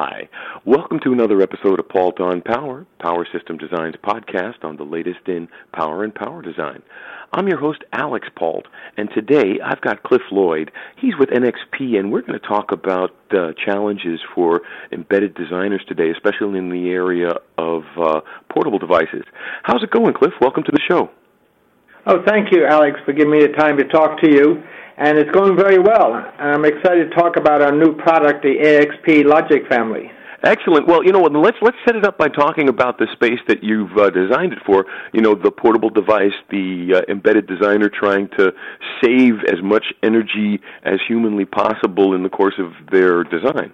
Hi. Welcome to another episode of Pault on Power, Power System Design's podcast on the latest in power and power design. I'm your host, Alex Pault, and today I've got Cliff Lloyd. He's with NXP, and we're going to talk about challenges for embedded designers today, especially in the area of portable devices. How's it going, Cliff? Welcome to the show. Oh, thank you, Alex, for giving me the time to talk to you. And it's going very well. I'm excited to talk about our new product, the AXP Logic family. Excellent. Well, let's set it up by talking about the space that you've designed it for. The portable device, the embedded designer trying to save as much energy as humanly possible in the course of their design.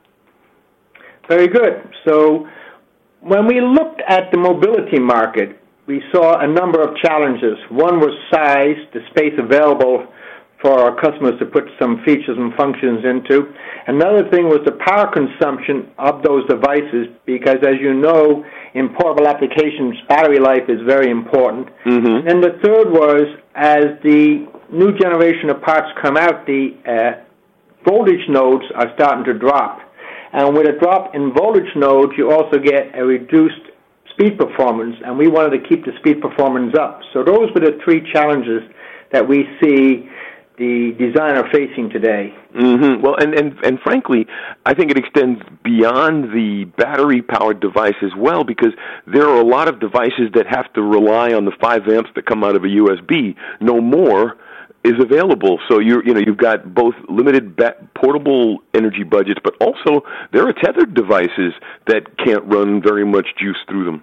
Very good. So when we looked at the mobility market, we saw a number of challenges. One was size, the space available for our customers to put some features and functions into. Another thing was the power consumption of those devices, because as you know, in portable applications, battery life is very important. Mm-hmm. And the third was, as the new generation of parts come out, the voltage nodes are starting to drop. And with a drop in voltage nodes, you also get a reduced speed performance, and we wanted to keep the speed performance up. So those were the three challenges that we see the designer facing today. Mm-hmm. Well, and frankly, I think it extends beyond the battery-powered device as well, because there are a lot of devices that have to rely on the 5 amps that come out of a USB. No more is available. So you've got both limited portable energy budgets, but also there are tethered devices that can't run very much juice through them.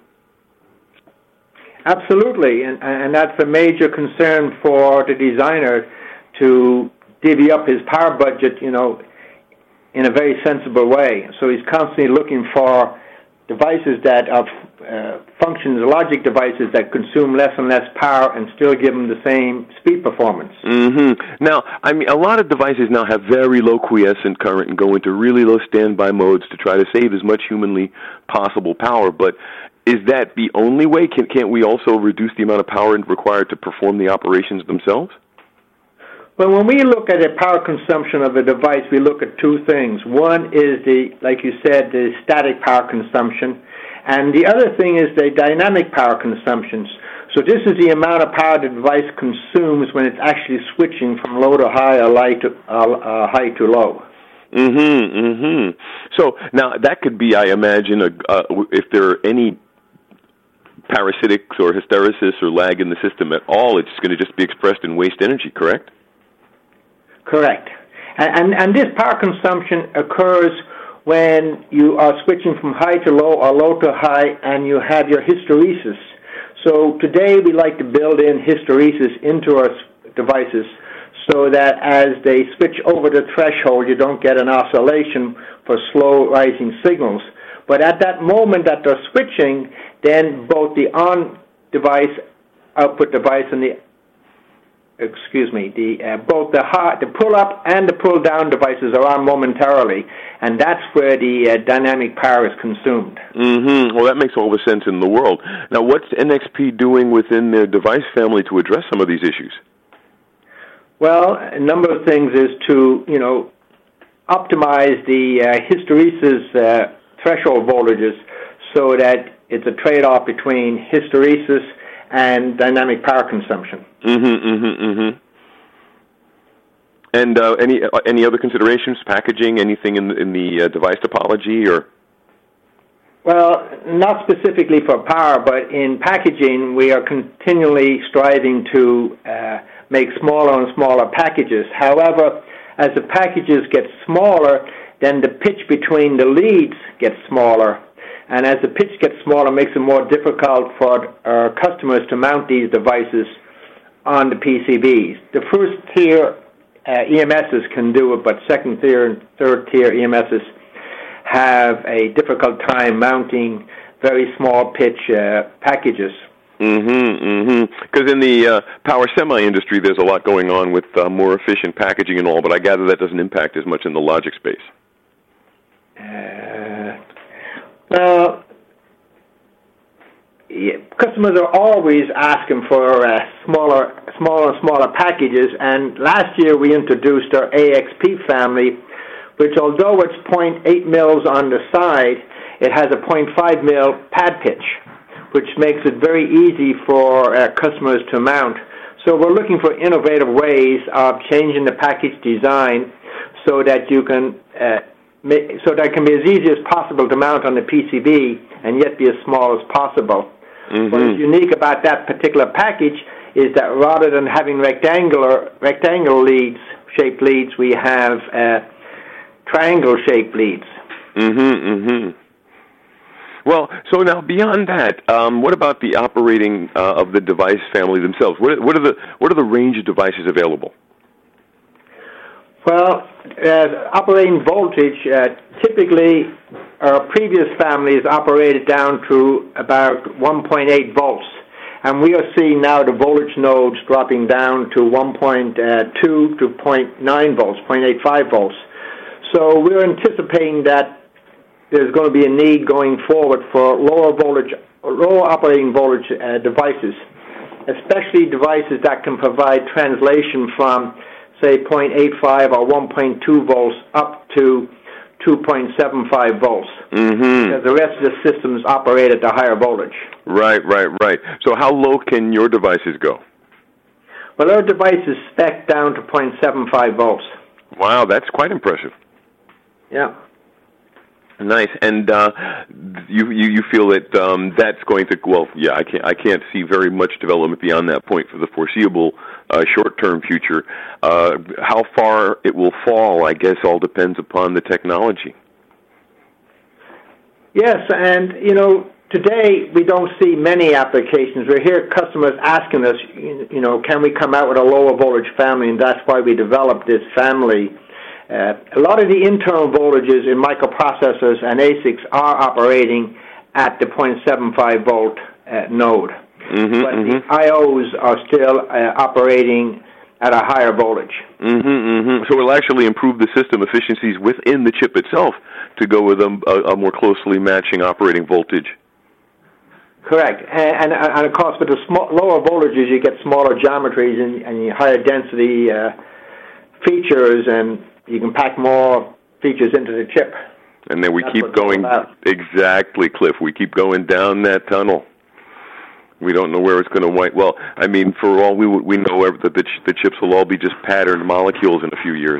Absolutely, and that's a major concern for the designer, to divvy up his power budget, in a very sensible way. So he's constantly looking for devices that are functions, logic devices that consume less and less power and still give him the same speed performance. Mm-hmm. Now, a lot of devices now have very low quiescent current and go into really low standby modes to try to save as much humanly possible power, but is that the only way? Can't we also reduce the amount of power required to perform the operations themselves? Well, when we look at the power consumption of a device, we look at two things. One is like you said, the static power consumption, and the other thing is the dynamic power consumptions. So this is the amount of power the device consumes when it's actually switching from low to high or high to low. Mm-hmm, mm-hmm. So now that could be, I imagine, if there are any parasitics or hysteresis or lag in the system at all, it's going to just be expressed in waste energy, correct? Correct. And this power consumption occurs when you are switching from high to low or low to high, and you have your hysteresis. So today we like to build in hysteresis into our devices so that as they switch over the threshold, you don't get an oscillation for slow rising signals. But at that moment that they're switching, then both the on-device output device and both the pull-up and the pull-down devices are on momentarily, and that's where the dynamic power is consumed. Mm-hmm. Well, that makes all the sense in the world. Now, what's NXP doing within their device family to address some of these issues? Well, a number of things is to, optimize the hysteresis threshold voltages so that it's a trade-off between hysteresis and dynamic power consumption. Mm-hmm, mm-hmm, mm-hmm. And any other considerations, packaging, anything in the device topology, or? Well, not specifically for power, but in packaging, we are continually striving to make smaller and smaller packages. However, as the packages get smaller, then the pitch between the leads gets smaller. And as the pitch gets smaller, it makes it more difficult for our customers to mount these devices on the PCBs. The first tier EMSs can do it, but second tier and third tier EMSs have a difficult time mounting very small pitch packages. Mm-hmm, mm-hmm. Because in the power semi industry, there's a lot going on with more efficient packaging and all, but I gather that doesn't impact as much in the logic space. Well, customers are always asking for smaller packages, and last year we introduced our AXP family, which although it's 0.8 mils on the side, it has a 0.5 mil pad pitch, which makes it very easy for customers to mount. So we're looking for innovative ways of changing the package design so that you can so that it can be as easy as possible to mount on the PCB and yet be as small as possible. Mm-hmm. What is unique about that particular package is that rather than having rectangle shaped leads, we have triangle shaped leads. Well, so now beyond that, what about the operating of the device family themselves? What are the range of devices available? Well, operating voltage, typically our previous families operated down to about 1.8 volts, and we are seeing now the voltage nodes dropping down to 1.2 to 0.9 volts, 0.85 volts. So we're anticipating that there's going to be a need going forward for lower operating voltage devices, especially devices that can provide translation from, say, 0.85 or 1.2 volts up to 2.75 volts. Because the rest of the systems operate at the higher voltage. Right. So how low can your devices go? Well, our device is spec'd down to 0.75 volts. Wow, that's quite impressive. Yeah. Nice, and you feel that that's going to, well, yeah, I can't see very much development beyond that point for the foreseeable short-term future. How far it will fall, I guess, all depends upon the technology. Yes, and today we don't see many applications. We hear customers asking us, can we come out with a lower voltage family, and that's why we developed this family. A lot of the internal voltages in microprocessors and ASICs are operating at the 0.75 volt node, but the IOs are still operating at a higher voltage. So it'll actually improve the system efficiencies within the chip itself to go with a more closely matching operating voltage. Correct, and of course with the lower voltages you get smaller geometries and higher density features, and you can pack more features into the chip. And then we keep going, exactly, Cliff, we keep going down that tunnel. We don't know where it's going to wind. Well, I mean, for all we know that the chips will all be just patterned molecules in a few years.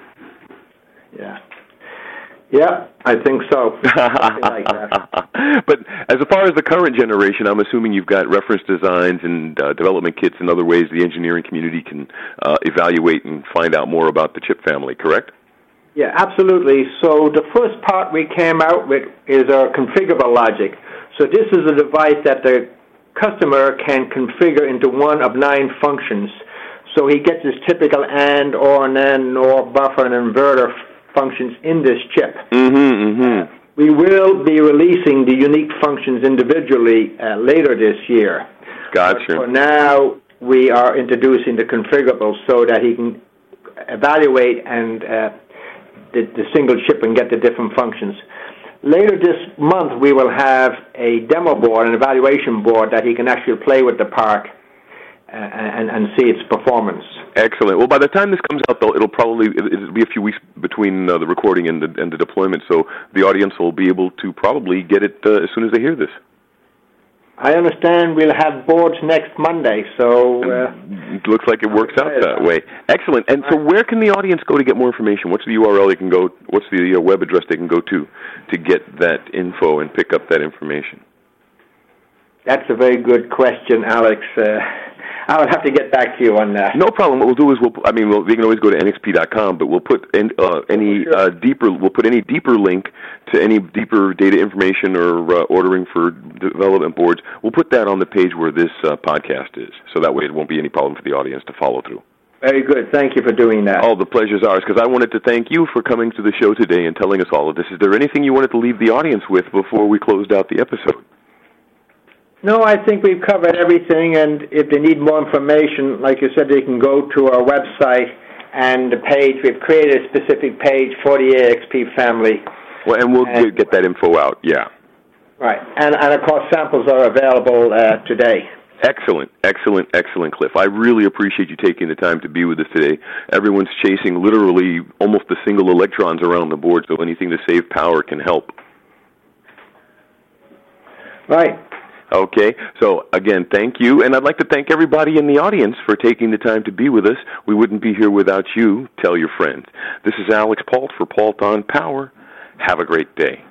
Yeah, I think so. Something like that. But as far as the current generation, I'm assuming you've got reference designs and development kits and other ways the engineering community can evaluate and find out more about the chip family, correct? Yeah, absolutely. So the first part we came out with is our configurable logic. So this is a device that the customer can configure into one of 9 functions. So he gets his typical AND, OR, NAND, NOR, buffer, and inverter functions in this chip. We will be releasing the unique functions individually later this year. Gotcha. But for now, we are introducing the configurables so that he can evaluate and the single chip and get the different functions. Later this month, we will have a demo board, an evaluation board that he can actually play with the part and see its performance. Excellent. Well, by the time this comes out, though, it'll be a few weeks between the recording and the deployment, so the audience will be able to probably get it as soon as they hear this. I understand we'll have boards next Monday, so... it looks like it works out that way. Excellent. And so where can the audience go to get more information? What's the URL they can go, what's the web address they can go to get that info and pick up that information? That's a very good question, Alex. I would have to get back to you on that. No problem. What we'll do is we can always go to NXP.com, but we'll put any deeper link to any deeper data information or ordering for development boards. We'll put that on the page where this podcast is, so that way it won't be any problem for the audience to follow through. Very good. Thank you for doing that. Oh, the pleasure's ours, because I wanted to thank you for coming to the show today and telling us all of this. Is there anything you wanted to leave the audience with before we closed out the episode? No, I think we've covered everything, and if they need more information, like you said, they can go to our website and the page. We've created a specific page for the AXP family. Well, and we'll get that info out, yeah. Right, and of course, samples are available today. Excellent, Cliff. I really appreciate you taking the time to be with us today. Everyone's chasing literally almost a single electrons around the board, so anything to save power can help. Right. Okay, so again, thank you, and I'd like to thank everybody in the audience for taking the time to be with us. We wouldn't be here without you. Tell your friends. This is Alex Pault for Pault on Power. Have a great day.